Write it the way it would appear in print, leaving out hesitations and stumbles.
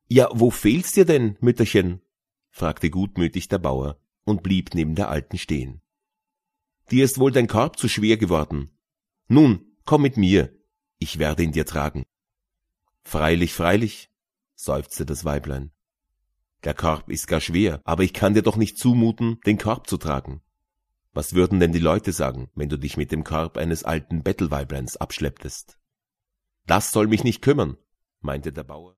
Ja, wo fehlt's dir denn, Mütterchen? Fragte gutmütig der Bauer und blieb neben der Alten stehen. Dir ist wohl dein Korb zu schwer geworden. Nun, komm mit mir, ich werde ihn dir tragen. Freilich, freilich, seufzte das Weiblein. Der Korb ist gar schwer, aber ich kann dir doch nicht zumuten, den Korb zu tragen. Was würden denn die Leute sagen, wenn du dich mit dem Korb eines alten Bettelweibleins abschlepptest? Das soll mich nicht kümmern, meinte der Bauer.